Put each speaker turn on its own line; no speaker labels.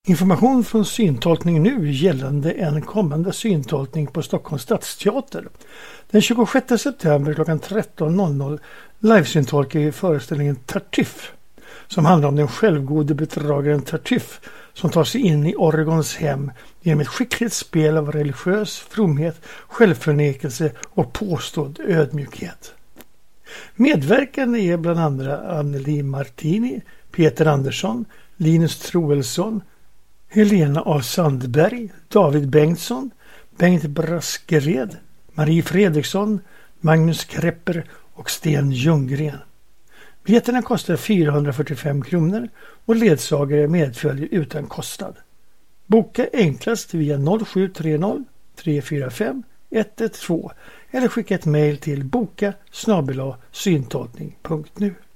Information från Syntolkning nu gällande en kommande syntolkning på Stockholms stadsteater. Den 26 september klockan 13.00 livesyntolkar vi föreställningen Tartuffe som handlar om den självgode bedragaren Tartuffe som tar sig in i Oregons hem genom ett skickligt spel av religiös fromhet, självförnekelse och påstådd ödmjukhet. Medverkande är bland andra Anneli Martini, Peter Andersson, Linus Troelsson, Helena A. Sandberg, David Bengtsson, Bengt Braskered, Marie Fredriksson, Magnus Krepper och Sten Ljunggren. Biljetterna kostar 445 kronor och ledsagare medföljer utan kostnad. Boka enklast via 0730 345 112 eller skicka ett mejl till boka@syntolkning.nu.